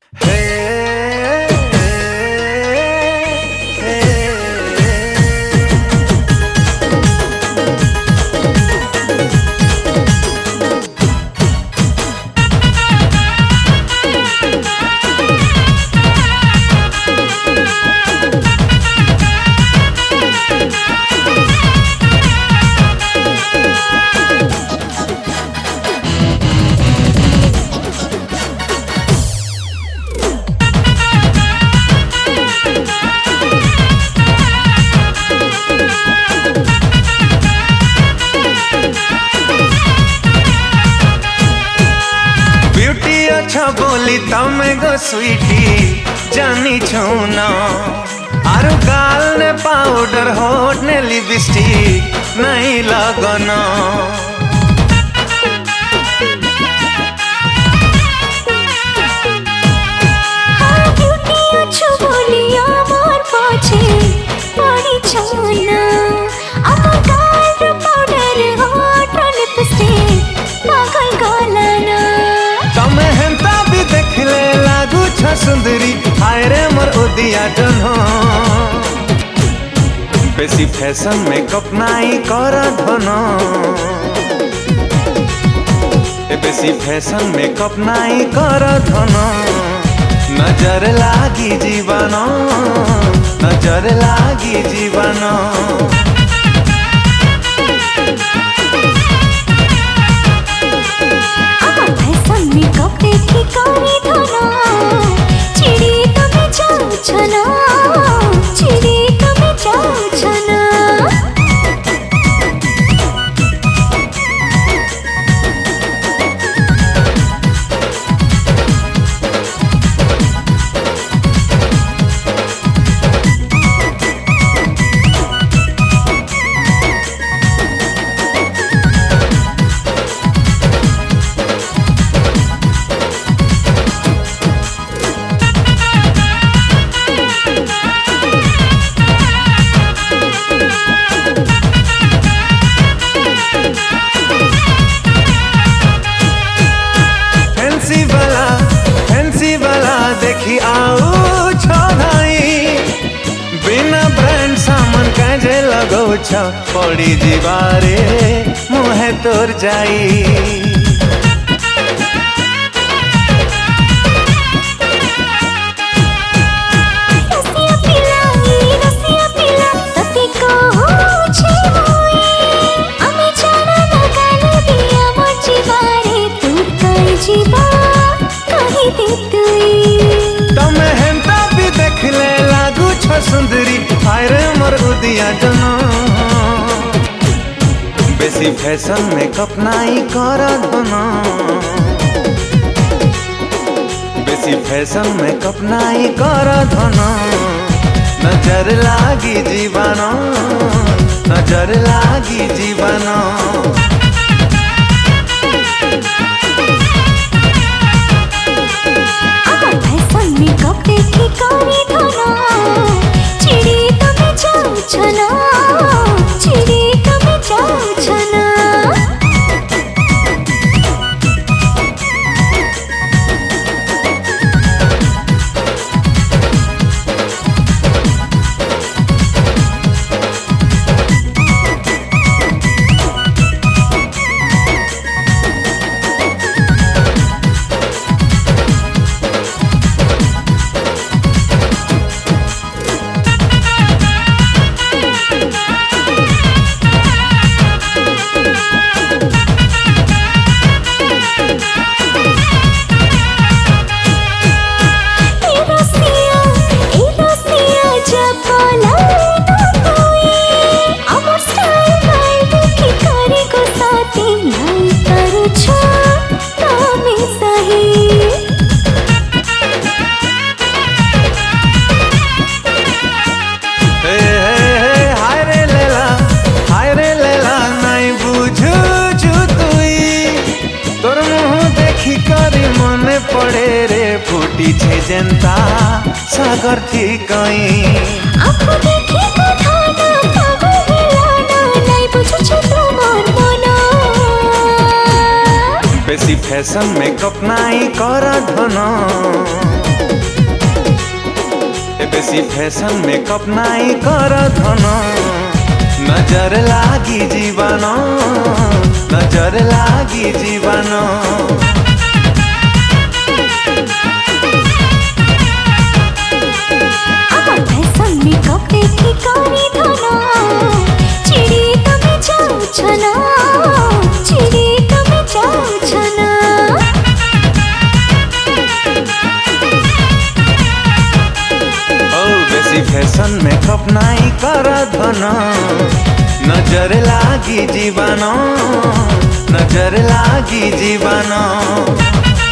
बोली तमे गो स्वीटी जानी छूना आरु गाल ने पाउडर होठ ने लिपस्टिक नहीं लगना सुंदरी हाय रे मोर उदिया डनो बेसी फैशन मेकअप नाई कर धनो बेसी फैशन मेकअप नाई कर धनो नजर लागी जीवन नजर लागी जीवन फैशन मेकअप देखी करी धनो छना चिड़ी कभी जाओ छना देखी आऊ छनाई बिना ब्रांड सामान काजे लगौ छ पड़ी जीवारे मुहे तोर जाई सुंदरी हाय रे मोर उदिया डनो बेसी फैशन मेकअप नाई कर धनो बेसी फैशन मेकअप नाई कर धनो नजर लागी जीवन नजर लागी जीवन फैशन मेकअप देखी करी धनो छना चिड़ी कभी जाओ छना पड़े रे फूटी छे जनता सागर थी कहीं आपको देखी कथा ना पागल हिलाना नहीं बुझो छे तुम्हार मना बेसी फैशन मेकअप नाई कर धनो बेसी फैशन मेकअप नाई कर धन नजर लागी जीवन नजर लागी जीवन फैशन मेकअप देखी करी धन चिड़ी तमे जाऊ छना चिड़ी तमे जाऊ छना बेसी फैशन मेकअप नाई कर धन नजर लागी जीवन नजर लागी जीवन